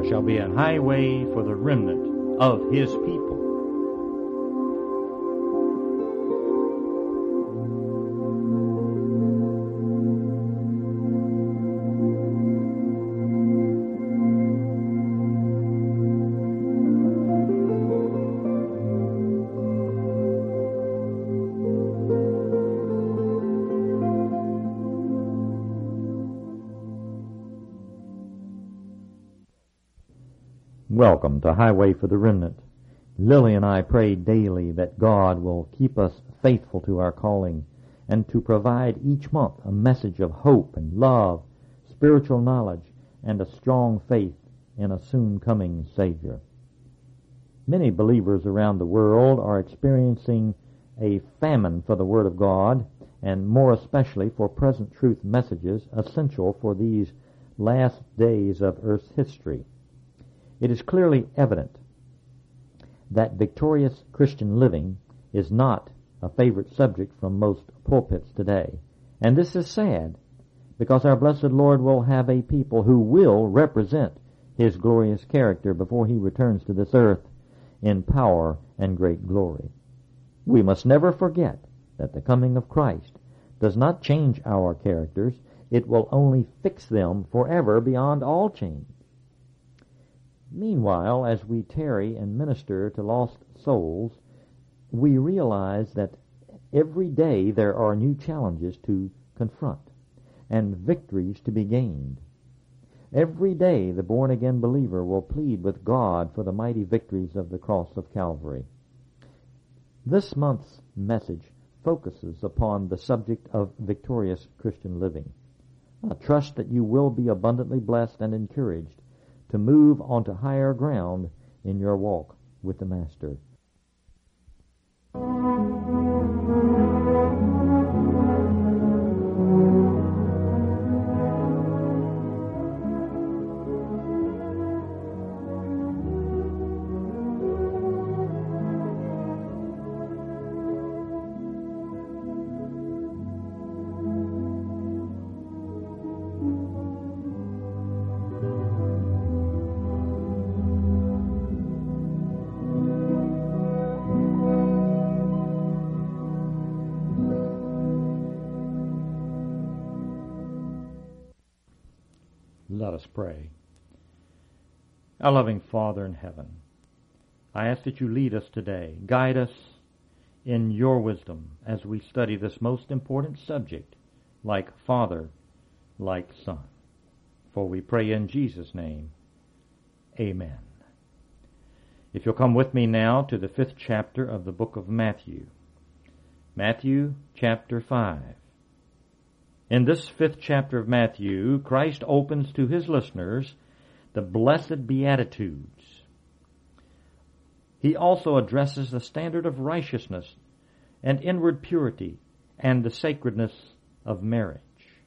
shall be a highway for the remnant of his people. Welcome to Highway for the Remnant. Lily and I pray daily that God will keep us faithful to our calling and to provide each month a message of hope and love, spiritual knowledge, and a strong faith in a soon-coming Savior. Many believers around the world are experiencing a famine for the Word of God, and more especially for present truth messages essential for these last days of Earth's history. It is clearly evident that victorious Christian living is not a favorite subject from most pulpits today. And this is sad, because our blessed Lord will have a people who will represent His glorious character before He returns to this earth in power and great glory. We must never forget that the coming of Christ does not change our characters. It will only fix them forever beyond all change. Meanwhile, as we tarry and minister to lost souls, we realize that every day there are new challenges to confront and victories to be gained. Every day the born-again believer will plead with God for the mighty victories of the cross of Calvary. This month's message focuses upon the subject of victorious Christian living. I trust that you will be abundantly blessed and encouraged to move onto higher ground in your walk with the Master. Let us pray. Our loving Father in heaven, I ask that you lead us today, guide us in your wisdom as we study this most important subject, like Father, like Son. For we pray in Jesus' name, amen. If you'll come with me now to the 5th chapter of the book of Matthew. Matthew chapter 5. In this 5th chapter of Matthew, Christ opens to his listeners the blessed Beatitudes. He also addresses the standard of righteousness and inward purity and the sacredness of marriage.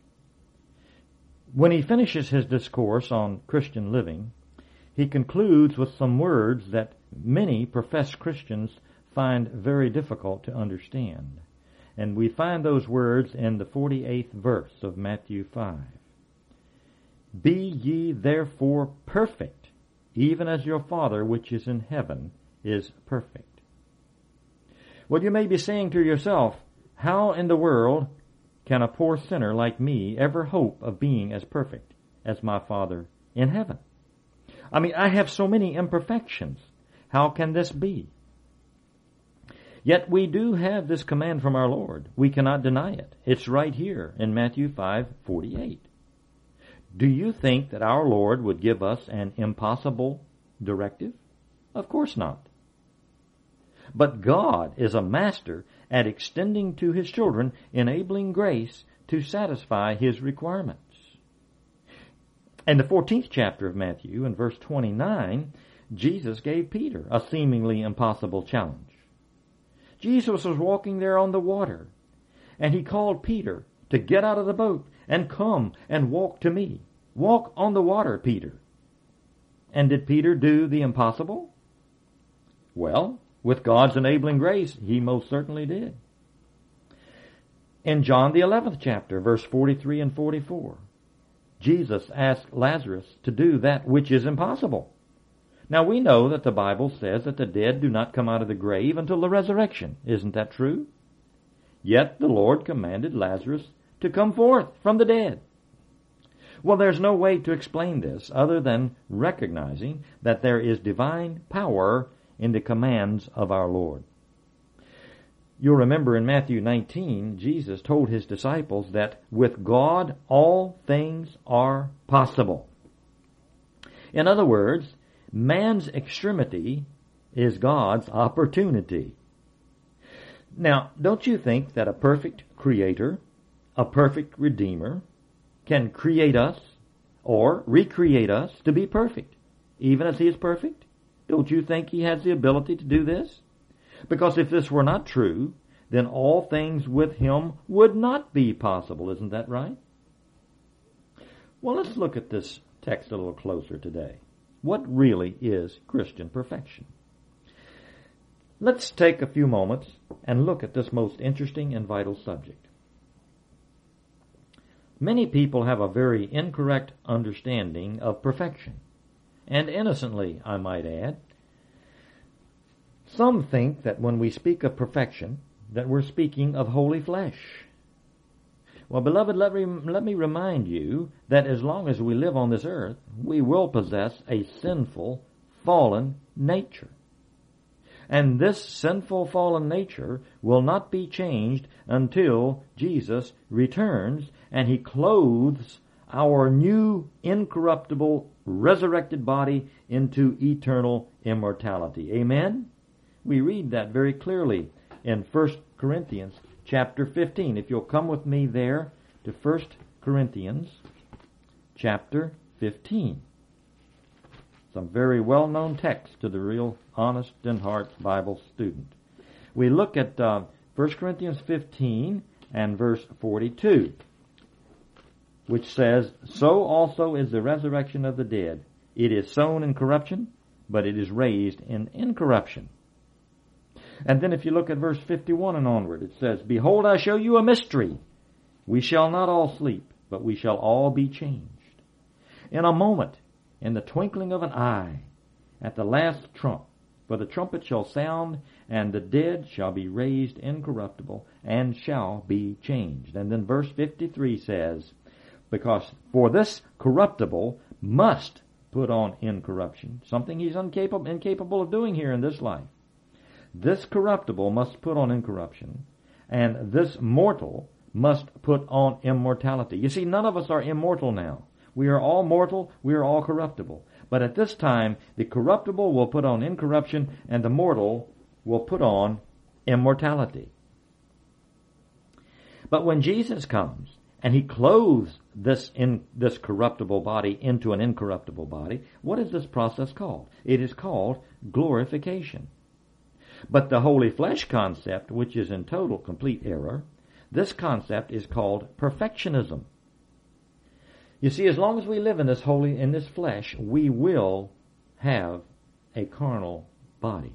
When he finishes his discourse on Christian living, he concludes with some words that many professed Christians find very difficult to understand. And we find those words in the 48th verse of Matthew 5. Be ye therefore perfect, even as your Father which is in heaven is perfect. Well, you may be saying to yourself, how in the world can a poor sinner like me ever hope of being as perfect as my Father in heaven? I mean, I have so many imperfections. How can this be? Yet we do have this command from our Lord. We cannot deny it. It's right here in Matthew 5:48. Do you think that our Lord would give us an impossible directive? Of course not. But God is a master at extending to His children enabling grace to satisfy His requirements. In the 14th chapter of Matthew, in verse 29, Jesus gave Peter a seemingly impossible challenge. Jesus was walking there on the water, and He called Peter to get out of the boat and come and walk to me. Walk on the water, Peter. And did Peter do the impossible? Well, with God's enabling grace, he most certainly did. In John the 11th chapter, verse 43 and 44, Jesus asked Lazarus to do that which is impossible. Now we know that the Bible says that the dead do not come out of the grave until the resurrection. Isn't that true? Yet the Lord commanded Lazarus to come forth from the dead. Well, there's no way to explain this other than recognizing that there is divine power in the commands of our Lord. You'll remember in Matthew 19, Jesus told his disciples that with God all things are possible. In other words, man's extremity is God's opportunity. Now, don't you think that a perfect creator, a perfect redeemer, can create us or recreate us to be perfect, even as he is perfect? Don't you think he has the ability to do this? Because if this were not true, then all things with him would not be possible. Isn't that right? Well, let's look at this text a little closer today. What really is Christian perfection? Let's take a few moments and look at this most interesting and vital subject. Many people have a very incorrect understanding of perfection, and innocently, I might add. Some think that when we speak of perfection, that we're speaking of holy flesh. Well, beloved, let me remind you that as long as we live on this earth, we will possess a sinful, fallen nature. And this sinful, fallen nature will not be changed until Jesus returns and he clothes our new, incorruptible, resurrected body into eternal immortality. Amen? We read that very clearly in 1 Corinthians chapter 15. If you'll come with me there to 1 Corinthians chapter 15. Some very well-known text to the real honest in heart Bible student. We look at 1 Corinthians 15 and verse 42, which says, "So also is the resurrection of the dead. It is sown in corruption, but it is raised in incorruption." And then if you look at verse 51 and onward, it says, "Behold, I show you a mystery. We shall not all sleep, but we shall all be changed. In a moment, in the twinkling of an eye, at the last trump, for the trumpet shall sound, and the dead shall be raised incorruptible, and shall be changed." And then verse 53 says, "Because for this corruptible must put on incorruption," something he's incapable of doing here in this life. "This corruptible must put on incorruption, and this mortal must put on immortality." You see, none of us are immortal now. We are all mortal, we are all corruptible. But at this time, the corruptible will put on incorruption, and the mortal will put on immortality. But when Jesus comes, and he clothes this corruptible body into an incorruptible body, what is this process called? It is called glorification. But the holy flesh concept, which is in total complete error, this concept is called perfectionism. You see, as long as we live in this flesh, we will have a carnal body.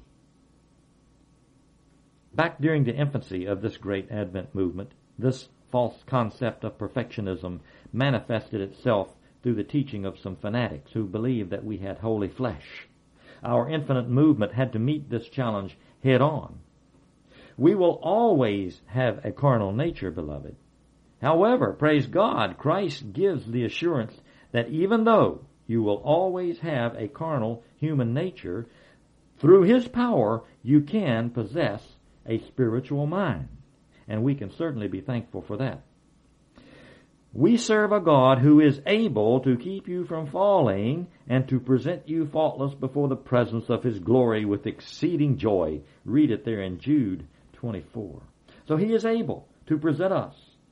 Back during the infancy of this great Advent movement, this false concept of perfectionism manifested itself through the teaching of some fanatics who believed that we had holy flesh. Our infinite movement had to meet this challenge head on. We will always have a carnal nature, beloved. However, praise God, Christ gives the assurance that even though you will always have a carnal human nature, through his power you can possess a spiritual mind. And we can certainly be thankful for that. We serve a God who is able to keep you from falling and to present you faultless before the presence of his glory with exceeding joy. Read it there in Jude 24. So he is able to present us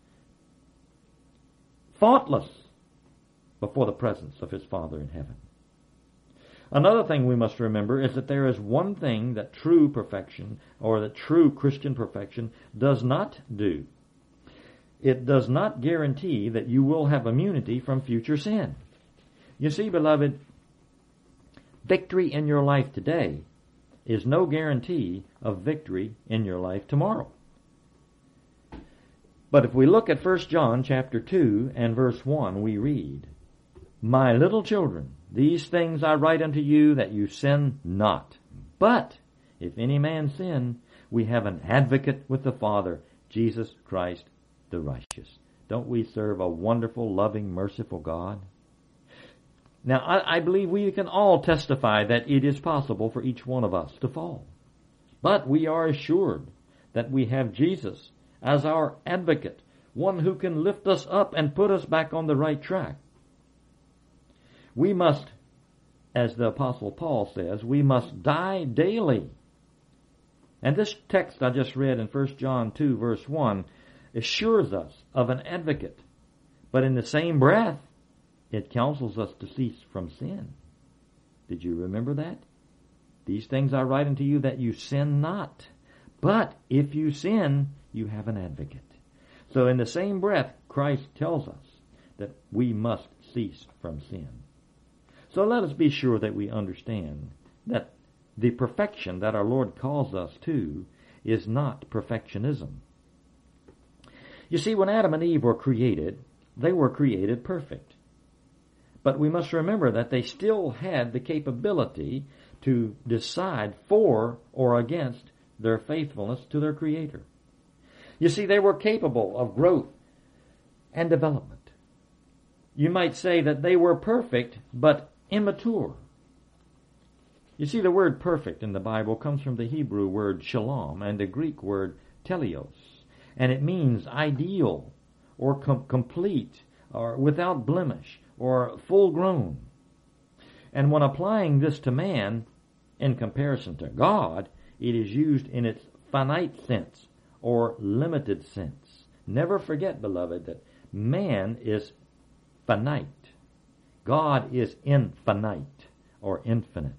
faultless before the presence of his Father in heaven. Another thing we must remember is that there is one thing that true perfection, or that true Christian perfection, does not do. It does not guarantee that you will have immunity from future sin. You see, beloved, victory in your life today is no guarantee of victory in your life tomorrow. But if we look at 1 John chapter 2 and verse 1, we read, My little children, these things I write unto you, that you sin not. But if any man sin, we have an advocate with the Father, Jesus Christ the righteous. Don't we serve a wonderful, loving, merciful God? Now, I believe we can all testify that it is possible for each one of us to fall. But we are assured that we have Jesus as our advocate, one who can lift us up and put us back on the right track. We must, as the Apostle Paul says, we must die daily. And this text I just read in 1 John 2, verse 1, assures us of an advocate. But in the same breath, it counsels us to cease from sin. Did you remember that? These things I write unto you, that you sin not. But if you sin, you have an advocate. So in the same breath, Christ tells us that we must cease from sin. So let us be sure that we understand that the perfection that our Lord calls us to is not perfectionism. You see, when Adam and Eve were created, they were created perfect. But we must remember that they still had the capability to decide for or against their faithfulness to their Creator. You see, they were capable of growth and development. You might say that they were perfect, but immature. You see, the word perfect in the Bible comes from the Hebrew word shalom and the Greek word teleos, and it means ideal or complete or without blemish or full grown. And when applying this to man in comparison to God, it is used in its finite sense or limited sense. Never forget, beloved, that man is finite. God is infinite or infinite.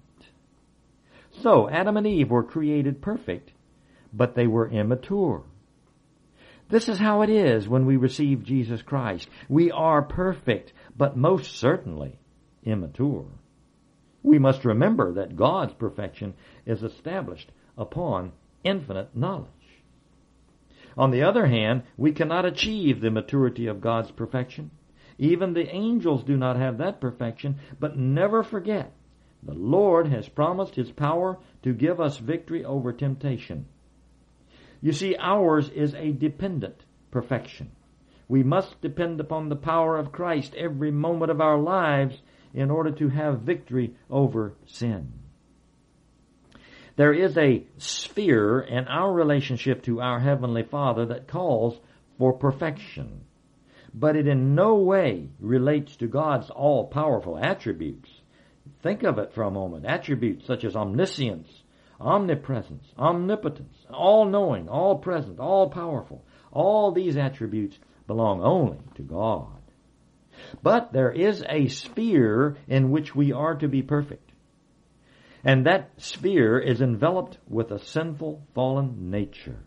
So Adam and Eve were created perfect, but they were immature. This is how it is when we receive Jesus Christ. We are perfect, but most certainly immature. We must remember that God's perfection is established upon infinite knowledge. On the other hand, we cannot achieve the maturity of God's perfection. Even the angels do not have that perfection, but never forget, the Lord has promised His power to give us victory over temptation. You see, ours is a dependent perfection. We must depend upon the power of Christ every moment of our lives in order to have victory over sin. There is a sphere in our relationship to our Heavenly Father that calls for perfection, but it in no way relates to God's all-powerful attributes. Think of it for a moment. Attributes such as omniscience, omnipresence, omnipotence, all-knowing, all-present, all-powerful. All these attributes belong only to God. But there is a sphere in which we are to be perfect. And that sphere is enveloped with a sinful, fallen nature.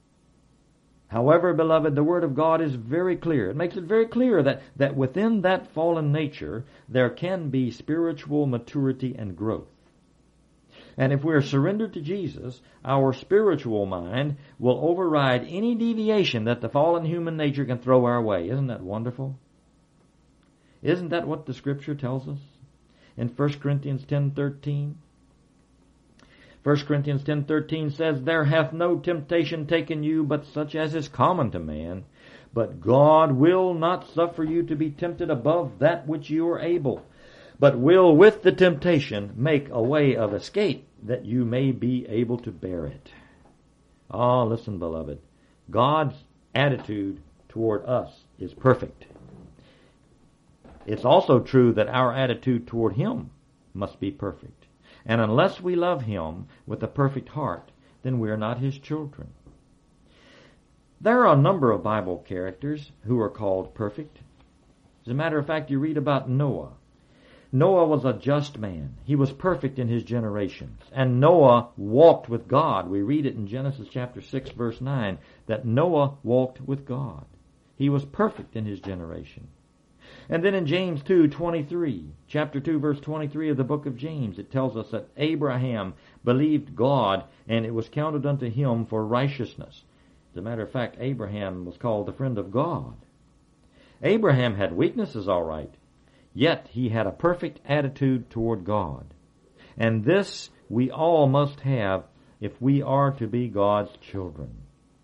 However, beloved, the Word of God is very clear. It makes it very clear that within that fallen nature, there can be spiritual maturity and growth. And if we're surrendered to Jesus, our spiritual mind will override any deviation that the fallen human nature can throw our way. Isn't that wonderful? Isn't that what the Scripture tells us in 1 Corinthians 10:13? 1 Corinthians 10:13 says, "There hath no temptation taken you but such as is common to man. But God will not suffer you to be tempted above that which you are able, but will with the temptation make a way of escape, that you may be able to bear it." Ah, listen, beloved. God's attitude toward us is perfect. It's also true that our attitude toward Him must be perfect. And unless we love Him with a perfect heart, then we are not His children. There are a number of Bible characters who are called perfect. As a matter of fact, you read about Noah. Noah was a just man. He was perfect in his generations. And Noah walked with God. We read it in Genesis chapter 6, verse 9, that Noah walked with God. He was perfect in his generation. And then in James 2:23, chapter 2, verse 23 of the book of James, it tells us that Abraham believed God, and it was counted unto him for righteousness. As a matter of fact, Abraham was called the friend of God. Abraham had weaknesses, all right. yet he had a perfect attitude toward God. And this we all must have if we are to be God's children.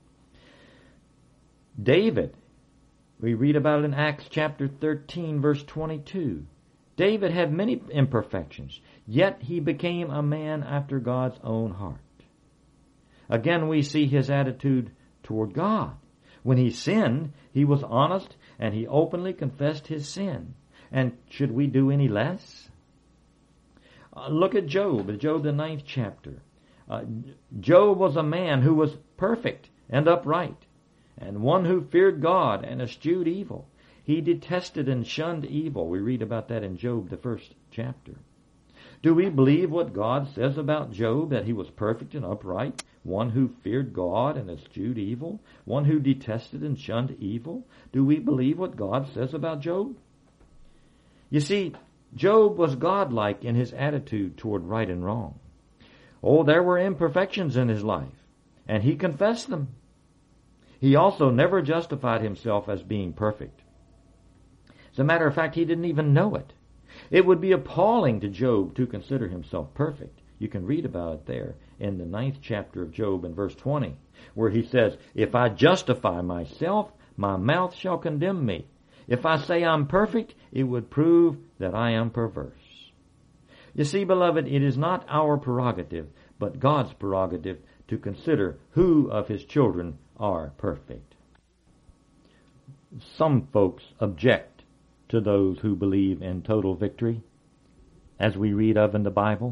David, we read about it in Acts chapter 13, verse 22. David had many imperfections, yet he became a man after God's own heart. Again, we see his attitude toward God. When he sinned, he was honest and he openly confessed his sin. And should we do any less? Look at Job, the 9th chapter. Job was a man who was perfect and upright, and one who feared God and eschewed evil. He detested and shunned evil. We read about that in Job, the 1st chapter. Do we believe what God says about Job, that he was perfect and upright, one who feared God and eschewed evil, one who detested and shunned evil? Do we believe what God says about Job? You see, Job was godlike in his attitude toward right and wrong. Oh, there were imperfections in his life, and he confessed them. He also never justified himself as being perfect. As a matter of fact, he didn't even know it. It would be appalling to Job to consider himself perfect. You can read about it there in the 9th chapter of Job in verse 20, where he says, "If I justify myself, my mouth shall condemn me. If I say I'm perfect, it would prove that I am perverse." You see, beloved, it is not our prerogative, but God's prerogative to consider who of his children are perfect. Some folks object to those who believe in total victory, as we read of in the Bible.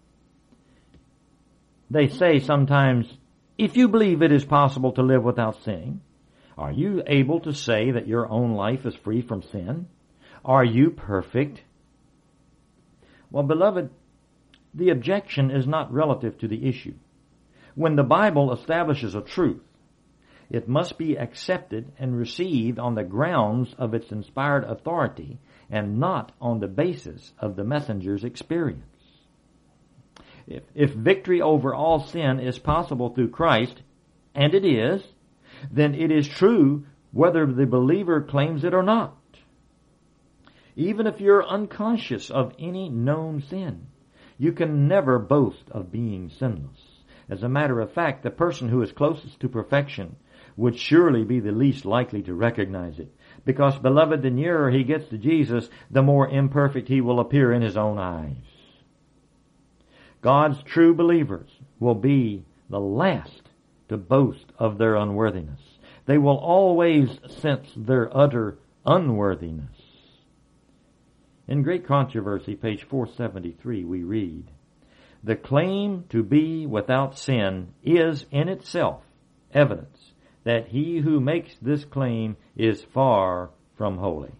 They say sometimes, if you believe it is possible to live without sinning, are you able to say that your own life is free from sin? Are you perfect? Well, beloved, the objection is not relative to the issue. When the Bible establishes a truth, it must be accepted and received on the grounds of its inspired authority and not on the basis of the messenger's experience. If victory over all sin is possible through Christ, and it is, then it is true whether the believer claims it or not. Even if you're unconscious of any known sin, you can never boast of being sinless. As a matter of fact, the person who is closest to perfection would surely be the least likely to recognize it. Because, beloved, the nearer he gets to Jesus, the more imperfect he will appear in his own eyes. God's true believers will be the last to boast of their unworthiness. They will always sense their utter unworthiness. In Great Controversy, page 473, we read, "The claim to be without sin is in itself evidence that he who makes this claim is far from holy."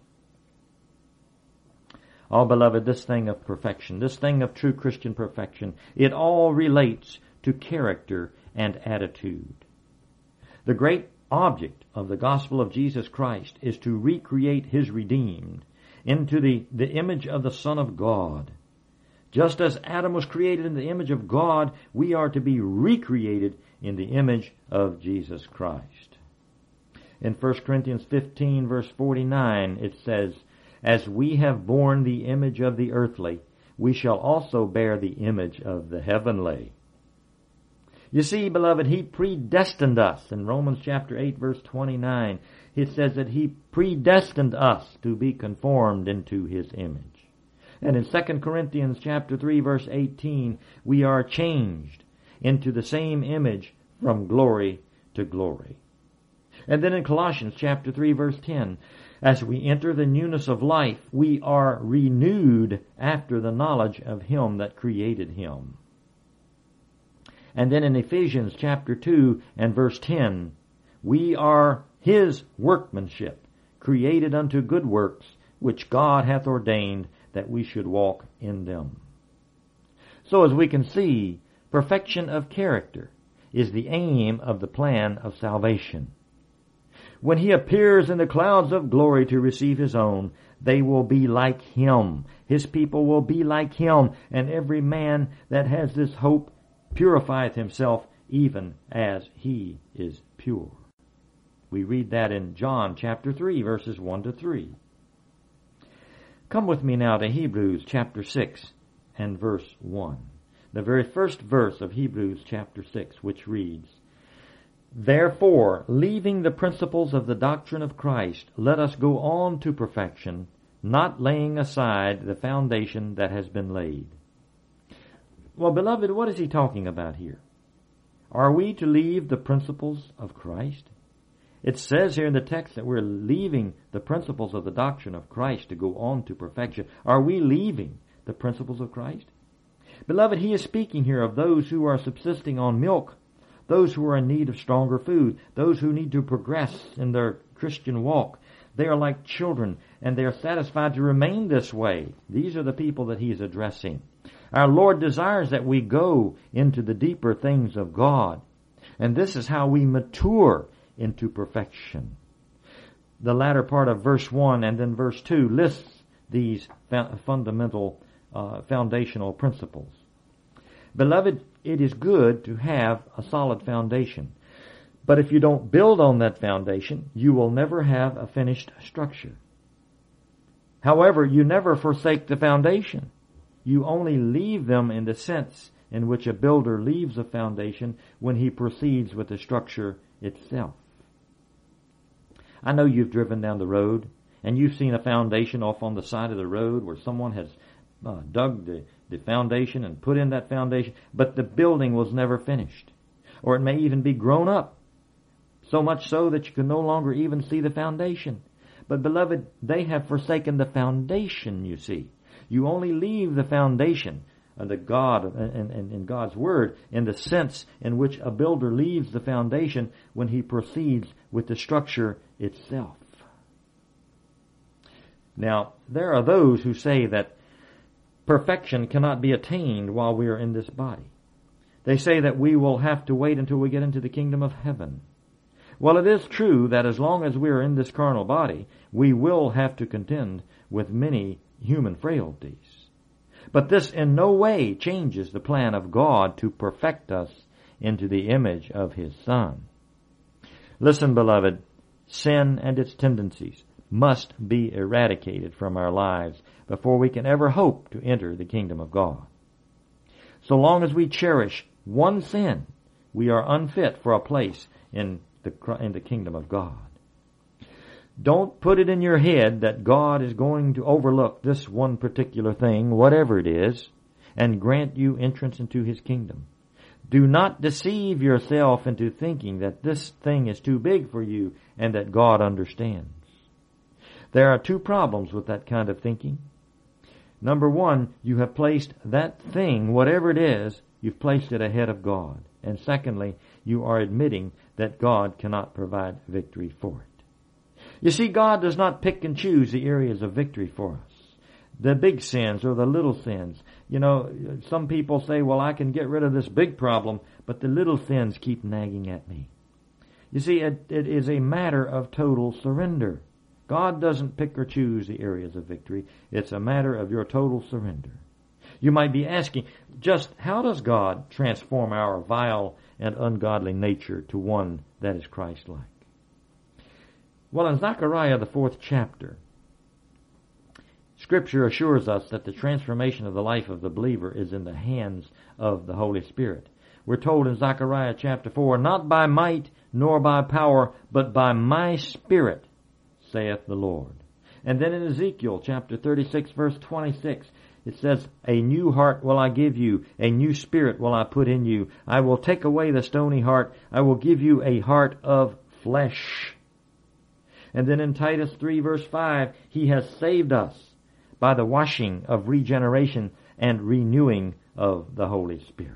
Oh, beloved, this thing of perfection, this thing of true Christian perfection, it all relates to character and attitude. The great object of the gospel of Jesus Christ is to recreate his redeemed into the image of the Son of God. Just as Adam was created in the image of God, we are to be recreated in the image of Jesus Christ. In 1 Corinthians 15, verse 49, it says, "As we have borne the image of the earthly, we shall also bear the image of the heavenly." You see, beloved, he predestined us. In Romans chapter 8, verse 29, it says that he predestined us to be conformed into his image. And in 2 Corinthians chapter 3, verse 18, we are changed into the same image from glory to glory. And then in Colossians chapter 3, verse 10, as we enter the newness of life, we are renewed after the knowledge of him that created him. And then in Ephesians chapter 2 and verse 10, we are his workmanship, created unto good works, which God hath ordained that we should walk in them. So as we can see, perfection of character is the aim of the plan of salvation. When he appears in the clouds of glory to receive his own, they will be like him. His people will be like him, and every man that has this hope purifieth himself even as he is pure. We read that in John chapter 3, verses 1 to 3. Come with me now to Hebrews chapter 6 and verse 1. The very first verse of Hebrews chapter 6, which reads, Therefore, leaving the principles of the doctrine of Christ, let us go on to perfection, not laying aside the foundation that has been laid. Well, beloved, what is he talking about here? Are we to leave the principles of Christ? It says here in the text that we're leaving the principles of the doctrine of Christ to go on to perfection. Are we leaving the principles of Christ? Beloved, he is speaking here of those who are subsisting on milk, those who are in need of stronger food, those who need to progress in their Christian walk. They are like children, and they are satisfied to remain this way. These are the people that he is addressing. Our Lord desires that we go into the deeper things of God, and this is how we mature into perfection. The latter part of verse 1 and then verse 2 lists these fundamental foundational principles. Beloved, it is good to have a solid foundation. But if you don't build on that foundation, you will never have a finished structure. However, you never forsake the foundation. You only leave them in the sense in which a builder leaves a foundation when he proceeds with the structure itself. I know you've driven down the road and you've seen a foundation off on the side of the road where someone has dug the foundation and put in that foundation, but the building was never finished. Or it may even be grown up, so much so that you can no longer even see the foundation. But beloved, they have forsaken the foundation, you see. You only leave the foundation of the God in God's Word in the sense in which a builder leaves the foundation when he proceeds with the structure itself. Now, there are those who say that perfection cannot be attained while we are in this body. They say that we will have to wait until we get into the kingdom of heaven. Well, it is true that as long as we are in this carnal body, we will have to contend with many human frailties. But this in no way changes the plan of God to perfect us into the image of His Son. Listen, beloved, sin and its tendencies must be eradicated from our lives before we can ever hope to enter the kingdom of God. So long as we cherish one sin, we are unfit for a place in the kingdom of God. Don't put it in your head that God is going to overlook this one particular thing, whatever it is, and grant you entrance into His kingdom. Do not deceive yourself into thinking that this thing is too big for you and that God understands. There are two problems with that kind of thinking. Number one, you have placed that thing, whatever it is, you've placed it ahead of God. And secondly, you are admitting that God cannot provide victory for it. You see, God does not pick and choose the areas of victory for us. The big sins or the little sins. You know, some people say, well, I can get rid of this big problem, but the little sins keep nagging at me. You see, it is a matter of total surrender. God doesn't pick or choose the areas of victory. It's a matter of your total surrender. You might be asking, just how does God transform our vile and ungodly nature to one that is Christ-like? Well, in Zechariah, the 4th chapter, Scripture assures us that the transformation of the life of the believer is in the hands of the Holy Spirit. We're told in Zechariah chapter 4, not by might nor by power, but by my Spirit, saith the Lord. And then in Ezekiel chapter 36, verse 26, it says, a new heart will I give you, a new spirit will I put in you. I will take away the stony heart. I will give you a heart of flesh. And then in Titus 3, verse 5, He has saved us by the washing of regeneration and renewing of the Holy Spirit.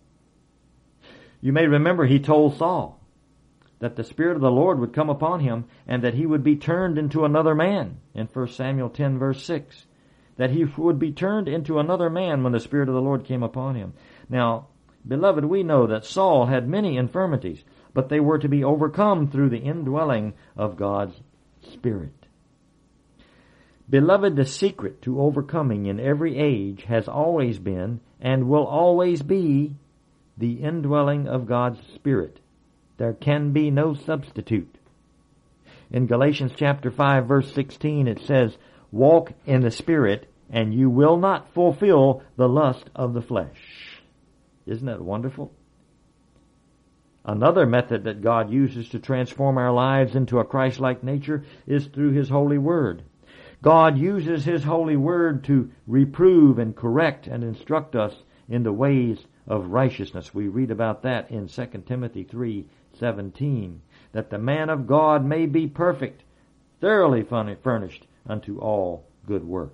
You may remember He told Saul that the Spirit of the Lord would come upon him and that he would be turned into another man in 1 Samuel 10, verse 6. That he would be turned into another man when the Spirit of the Lord came upon him. Now, beloved, we know that Saul had many infirmities, but they were to be overcome through the indwelling of God's Spirit. Beloved, the secret to overcoming in every age has always been and will always be the indwelling of God's Spirit. There can be no substitute. In Galatians chapter 5, verse 16, it says, walk in the Spirit, and you will not fulfill the lust of the flesh. Isn't that wonderful? Another method that God uses to transform our lives into a Christ-like nature is through His holy Word. God uses His holy Word to reprove and correct and instruct us in the ways of righteousness. We read about that in 2 Timothy 3:17, that the man of God may be perfect, thoroughly furnished unto all good works.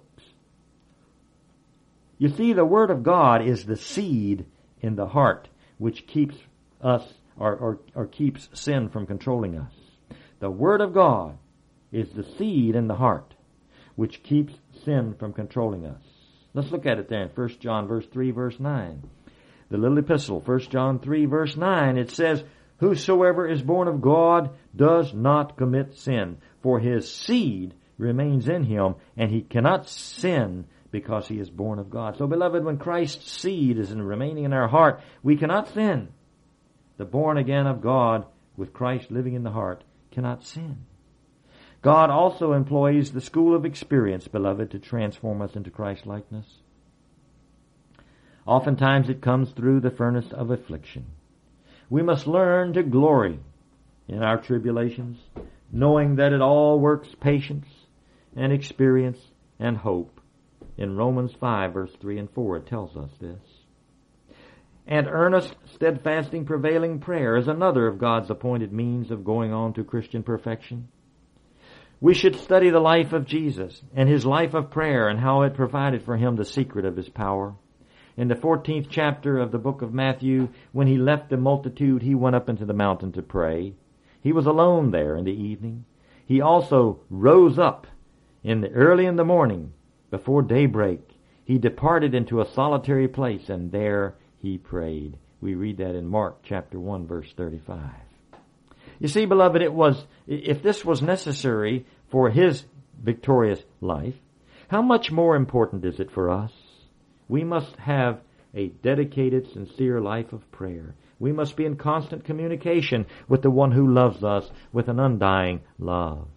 You see, the Word of God is the seed in the heart which keeps us or keeps sin from controlling us. The Word of God is the seed in the heart which keeps sin from controlling us. Let's look at it there in 1 John verse 3, verse 9. The little epistle, 1 John 3, verse 9, it says, "Whosoever is born of God does not commit sin, for his seed remains in him, and he cannot sin because he is born of God." So, beloved, when Christ's seed is remaining in our heart, we cannot sin. The born again of God, with Christ living in the heart, cannot sin. God also employs the school of experience, beloved, to transform us into Christ-likeness. Oftentimes it comes through the furnace of affliction. We must learn to glory in our tribulations, knowing that it all works patience and experience and hope. In Romans 5, verse 3 and 4, it tells us this. And earnest, steadfasting, prevailing prayer is another of God's appointed means of going on to Christian perfection. We should study the life of Jesus and His life of prayer and how it provided for Him the secret of His power. In the 14th chapter of the book of Matthew, when He left the multitude, He went up into the mountain to pray. He was alone there in the evening. He also rose up early in the morning, before daybreak. He departed into a solitary place, and there He prayed. We read that in Mark chapter 1, verse 35. You see, beloved, if this was necessary for His victorious life, how much more important is it for us? We must have a dedicated, sincere life of prayer. We must be in constant communication with the one who loves us with an undying love.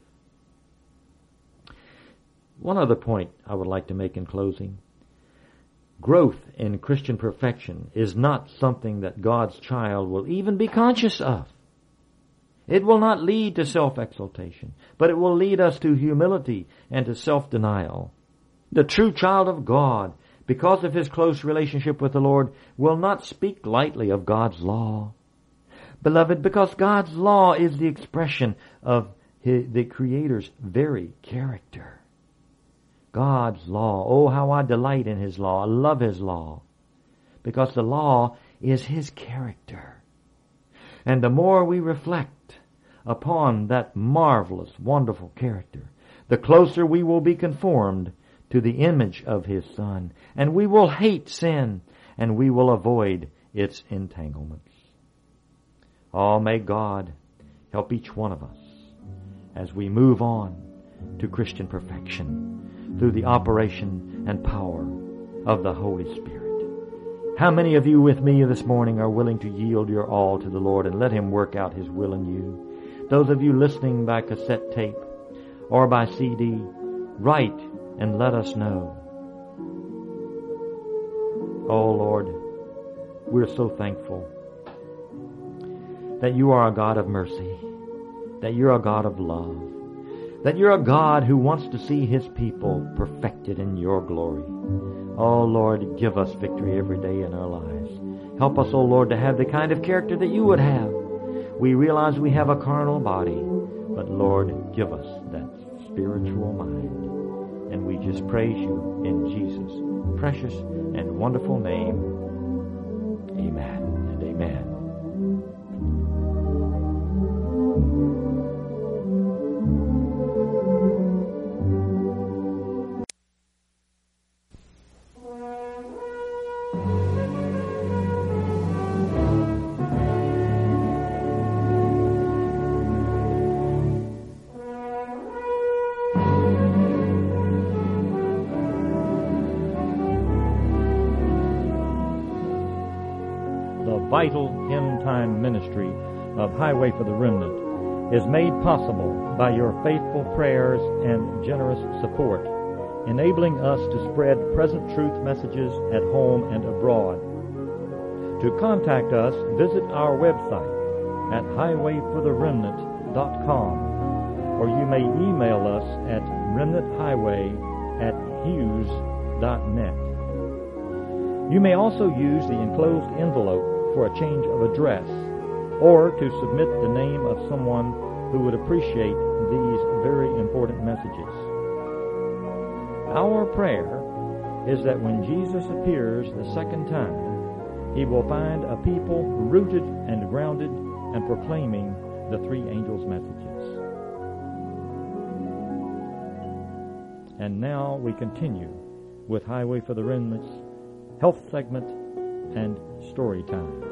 One other point I would like to make in closing. Growth in Christian perfection is not something that God's child will even be conscious of. It will not lead to self-exaltation, but it will lead us to humility and to self-denial. The true child of God, because of his close relationship with the Lord, will not speak lightly of God's law. Beloved, because God's law is the expression of the Creator's very character. God's law. Oh, how I delight in His law. I love His law. Because the law is His character. And the more we reflect upon that marvelous, wonderful character, the closer we will be conformed to the image of His Son. And we will hate sin, and we will avoid its entanglements. Oh, may God help each one of us as we move on to Christian perfection through the operation and power of the Holy Spirit. How many of you with me this morning are willing to yield your all to the Lord and let Him work out His will in you? Those of you listening by cassette tape or by CD, write and let us know. Oh Lord, we're so thankful that You are a God of mercy, that You're a God of love, that You're a God who wants to see His people perfected in Your glory. Oh Lord, give us victory every day in our lives. Help us, oh Lord, to have the kind of character that You would have. We realize we have a carnal body, but Lord, give us that spiritual mind. And we just praise You in Jesus' precious and wonderful name. Amen and amen. Vital Hymn Time ministry of Highway for the Remnant is made possible by your faithful prayers and generous support enabling us to spread present truth messages at home and abroad. To contact us, visit our website at highwayfortheremnant.com, or you may email us at remnanthighway@hughes.net. You may also use the enclosed envelope for a change of address, or to submit the name of someone who would appreciate these very important messages. Our prayer is that when Jesus appears the second time, He will find a people rooted and grounded and proclaiming the three angels' messages. And now we continue with Highway for the Remnant's health segment and story time.